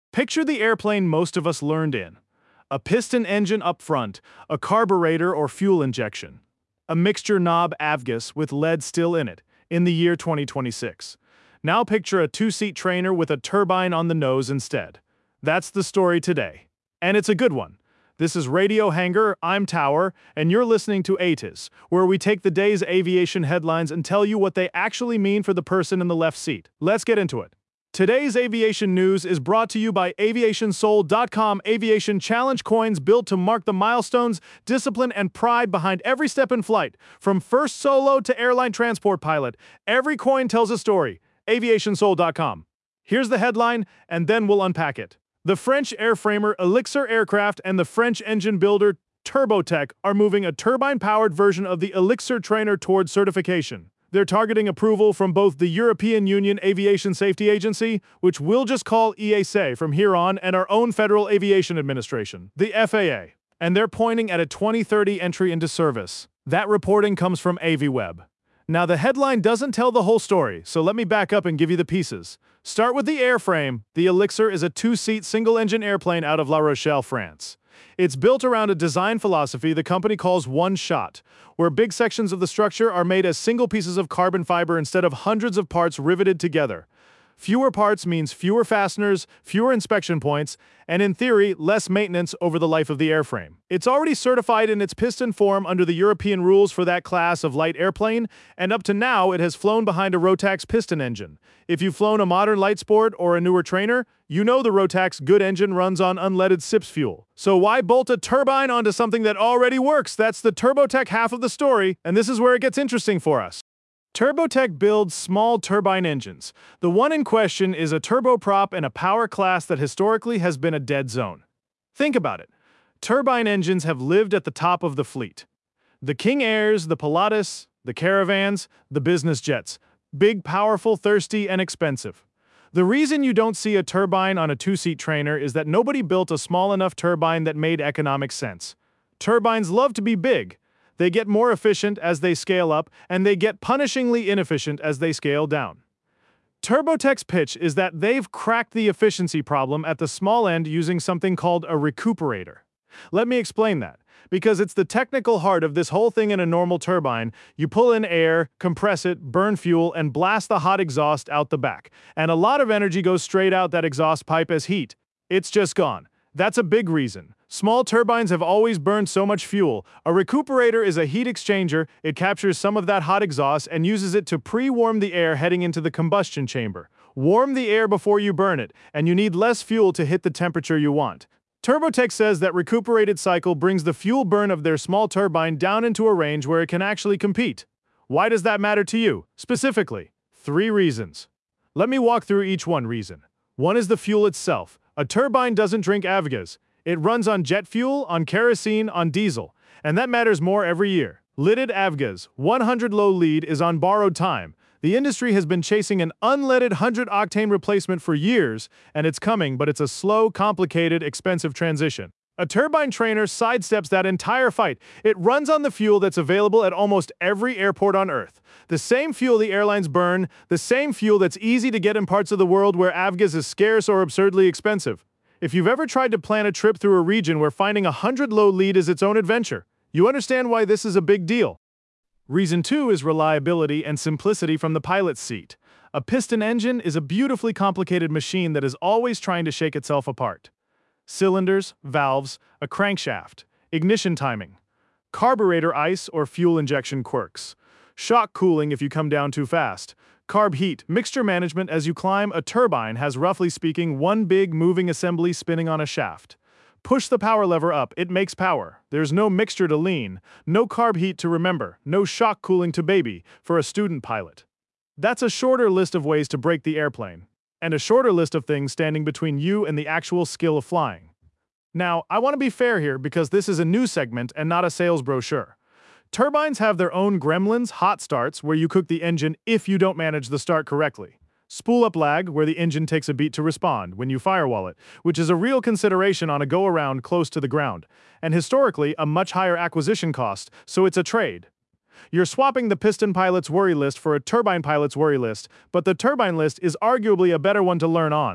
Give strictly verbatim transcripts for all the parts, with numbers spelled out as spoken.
Picture the airplane most of us learned in. A piston engine up front, a carburetor or fuel injection. A mixture knob avgas with lead still in it, in the year twenty twenty-six. Now picture a two-seat trainer with a turbine on the nose instead. That's the story today. And it's a good one. This is Radio Hangar, I'm Tower, and you're listening to A T I S, where we take the day's aviation headlines and tell you what they actually mean for the person in the left seat. Let's get into it. Today's aviation news is brought to you by aviation soul dot com Aviation Challenge coins built to mark the milestones, discipline, and pride behind every step in flight. From first solo to airline transport pilot, every coin tells a story. aviation soul dot com. Here's the headline, and then we'll unpack it. The French airframer Elixir Aircraft and the French engine builder Turbotech are moving a turbine-powered version of the Elixir trainer toward certification. They're targeting approval from both the European Union Aviation Safety Agency, which we'll just call E A S A from here on, and our own Federal Aviation Administration, the F A A. And they're pointing at a twenty thirty entry into service. That reporting comes from AviWeb. Now, the headline doesn't tell the whole story, so let me back up and give you the pieces. Start with the airframe. The Elixir is a two-seat single-engine airplane out of La Rochelle, France. It's built around a design philosophy the company calls one shot, where big sections of the structure are made as single pieces of carbon fiber instead of hundreds of parts riveted together. Fewer parts means fewer fasteners, fewer inspection points, and in theory, less maintenance over the life of the airframe. It's already certified in its piston form under the European rules for that class of light airplane, and up to now it has flown behind a Rotax piston engine. If you've flown a modern light sport or a newer trainer, you know the Rotax good engine runs on unleaded S I P S fuel. So why bolt a turbine onto something that already works? That's the Turbotech half of the story, and this is where it gets interesting for us. Turbotech builds small turbine engines. The one in question is a turboprop in a power class that historically has been a dead zone. Think about it. Turbine engines have lived at the top of the fleet. The King Airs, the Pilatus, the Caravans, the business jets. Big, powerful, thirsty, and expensive. The reason you don't see a turbine on a two-seat trainer is that nobody built a small enough turbine that made economic sense. Turbines love to be big. They get more efficient as they scale up, and they get punishingly inefficient as they scale down. Turbotech's pitch is that they've cracked the efficiency problem at the small end using something called a recuperator. Let me explain that, because it's the technical heart of this whole thing in a normal turbine. You pull in air, compress it, burn fuel, and blast the hot exhaust out the back. And a lot of energy goes straight out that exhaust pipe as heat. It's just gone. That's a big reason. Small turbines have always burned so much fuel. A recuperator is a heat exchanger. It captures some of that hot exhaust and uses it to pre-warm the air heading into the combustion chamber. Warm the air before you burn it, and you need less fuel to hit the temperature you want. Turbotech says that recuperated cycle brings the fuel burn of their small turbine down into a range where it can actually compete. Why does that matter to you, specifically? Three reasons. Let me walk through each one reason. One is the fuel itself. A turbine doesn't drink avgas. It runs on jet fuel, on kerosene, on diesel, and that matters more every year. Lidded avgas, one hundred low lead, is on borrowed time. The industry has been chasing an unleaded one hundred octane replacement for years, and it's coming, but it's a slow, complicated, expensive transition. A turbine trainer sidesteps that entire fight. It runs on the fuel that's available at almost every airport on Earth. The same fuel the airlines burn, the same fuel that's easy to get in parts of the world where avgas is scarce or absurdly expensive. If you've ever tried to plan a trip through a region where finding a one hundred low lead is its own adventure, you understand why this is a big deal. Reason two is reliability and simplicity from the pilot's seat. A piston engine is a beautifully complicated machine that is always trying to shake itself apart. Cylinders, valves, a crankshaft, ignition timing, carburetor ice or fuel injection quirks, shock cooling if you come down too fast, carb heat, mixture management as you climb. A turbine has, roughly speaking, one big moving assembly spinning on a shaft. Push the power lever up, it makes power. There's no mixture to lean, no carb heat to remember, no shock cooling to baby for a student pilot. That's a shorter list of ways to break the airplane, and a shorter list of things standing between you and the actual skill of flying. Now, I want to be fair here because this is a news segment and not a sales brochure. Turbines have their own gremlins, hot starts, where you cook the engine if you don't manage the start correctly. Spool-up lag, where the engine takes a beat to respond when you firewall it, which is a real consideration on a go-around close to the ground, and historically a much higher acquisition cost, so it's a trade. You're swapping the piston pilot's worry list for a turbine pilot's worry list, but the turbine list is arguably a better one to learn on.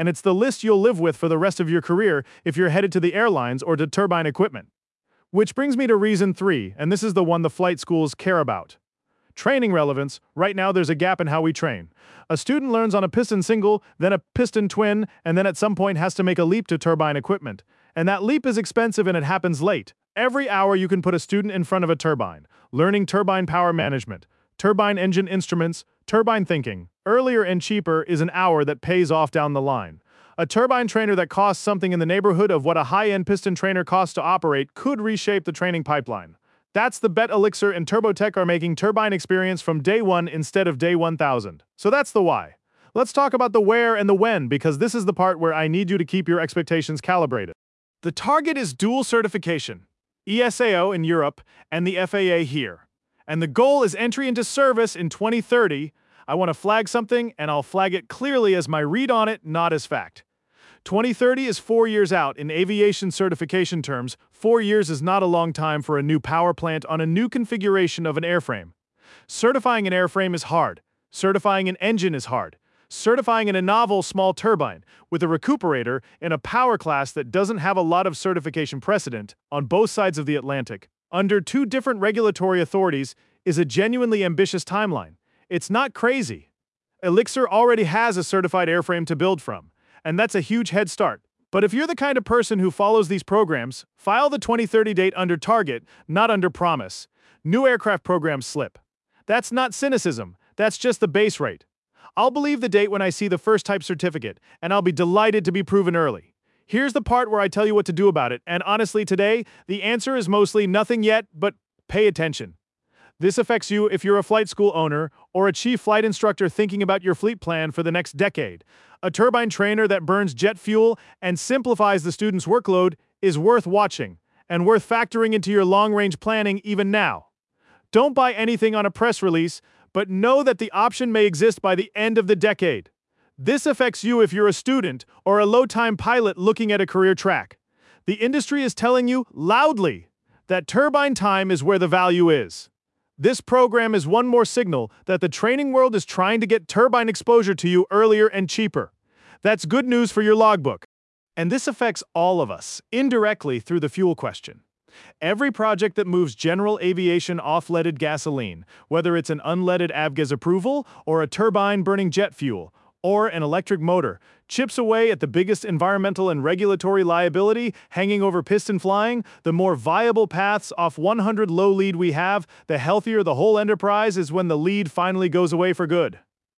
and it's the list you'll live with for the rest of your career if you're headed to the airlines or to turbine equipment. Which brings me to reason three, and this is the one the flight schools care about. Training relevance. Right now there's a gap in how we train. A student learns on a piston single, then a piston twin, and then at some point has to make a leap to turbine equipment. And that leap is expensive and it happens late. Every hour you can put a student in front of a turbine, learning turbine power management, turbine engine instruments, turbine thinking. Earlier and cheaper is an hour that pays off down the line. A turbine trainer that costs something in the neighborhood of what a high-end piston trainer costs to operate could reshape the training pipeline. That's the bet Elixir and TurboTech are making turbine experience from day one instead of day one thousand. So that's the why. Let's talk about the where and the when, because this is the part where I need you to keep your expectations calibrated. The target is dual certification, E S A O in Europe and the F A A here. And the goal is entry into service in twenty thirty. I want to flag something, and I'll flag it clearly as my read on it, not as fact. twenty thirty is four years out in aviation certification terms. Four years is not a long time for a new power plant on a new configuration of an airframe. Certifying an airframe is hard. Certifying an engine is hard. Certifying in a novel small turbine with a recuperator in a power class that doesn't have a lot of certification precedent on both sides of the Atlantic, under two different regulatory authorities, is a genuinely ambitious timeline. It's not crazy. Elixir already has a certified airframe to build from, and that's a huge head start. But if you're the kind of person who follows these programs, file the twenty thirty date under target, not under promise. New aircraft programs slip. That's not cynicism, that's just the base rate. I'll believe the date when I see the first type certificate, and I'll be delighted to be proven early. Here's the part where I tell you what to do about it, and honestly today, the answer is mostly nothing yet, but pay attention. This affects you if you're a flight school owner or a chief flight instructor thinking about your fleet plan for the next decade. A turbine trainer that burns jet fuel and simplifies the student's workload is worth watching and worth factoring into your long-range planning even now. Don't buy anything on a press release, but know that the option may exist by the end of the decade. This affects you if you're a student or a low-time pilot looking at a career track. The industry is telling you loudly that turbine time is where the value is. This program is one more signal that the training world is trying to get turbine exposure to you earlier and cheaper. That's good news for your logbook. And this affects all of us, indirectly through the fuel question. Every project that moves general aviation off leaded gasoline, whether it's an unleaded Avgas approval or a turbine burning jet fuel, or an electric motor, chips away at the biggest environmental and regulatory liability hanging over piston flying. The more viable paths off one hundred low lead we have, the healthier the whole enterprise is when the lead finally goes away for good.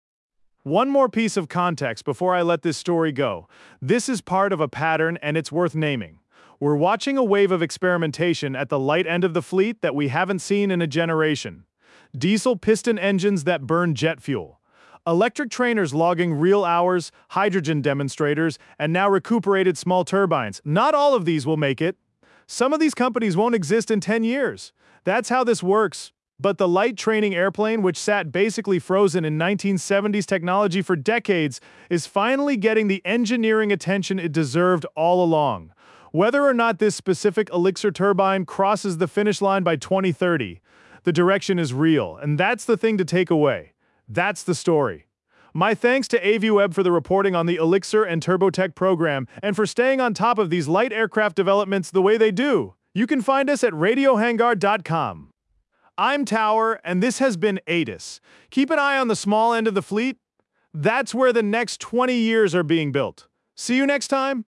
One more piece of context before I let this story go. This is part of a pattern, and it's worth naming. We're watching a wave of experimentation at the light end of the fleet that we haven't seen in a generation. Diesel piston engines that burn jet fuel. Electric trainers logging real hours, hydrogen demonstrators, and now recuperated small turbines. Not all of these will make it. Some of these companies won't exist in ten years. That's how this works. But the light training airplane, which sat basically frozen in nineteen seventies technology for decades, is finally getting the engineering attention it deserved all along. Whether or not this specific Elixir turbine crosses the finish line by twenty thirty, the direction is real, and that's the thing to take away. That's the story. My thanks to AviWeb for the reporting on the Elixir and TurboTech program and for staying on top of these light aircraft developments the way they do. You can find us at radio hangar dot com. I'm Tower, and this has been A T I S. Keep an eye on the small end of the fleet. That's where the next twenty years are being built. See you next time.